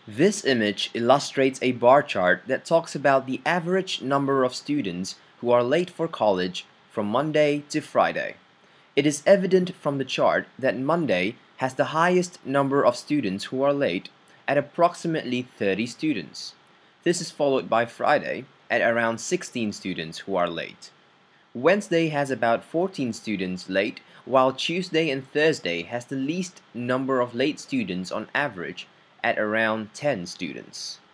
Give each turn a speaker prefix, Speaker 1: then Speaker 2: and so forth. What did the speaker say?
Speaker 1: This image illustrates a bar chart that talks about the average number of students who are late for college from Monday to Friday. It is evident from the chart that Monday has the highest number of students who are late at approximately 30 students. This is followed by Friday at around 16 students who are late. Wednesday has about 14 students late, while Tuesday and Thursday has the least number of late students on average at around 10 students.